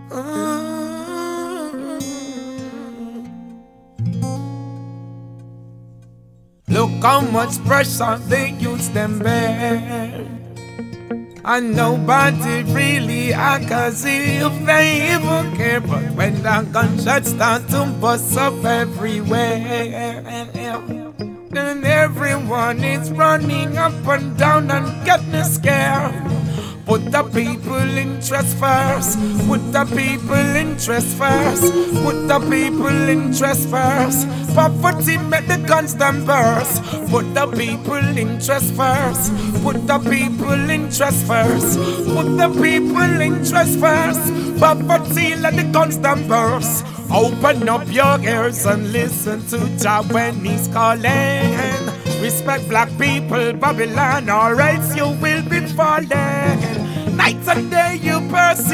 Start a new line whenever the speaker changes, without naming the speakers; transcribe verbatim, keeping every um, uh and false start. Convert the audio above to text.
Look how much pressure they use them bear, and nobody really acts if they even care. But when the gunshots start to bust up everywhere, then everyone is running up and down and getting scared. Put the people interest first. Put the people interest first. Put the people interest first. Poverty make the guns them burst. Put the people interest first. Put the people interest first. Put the people interest first. Poverty let the guns them burst. Open up your ears and listen to Jah when he's calling. Respect black people, Babylon, or else you will be falling. Night and day you pursue.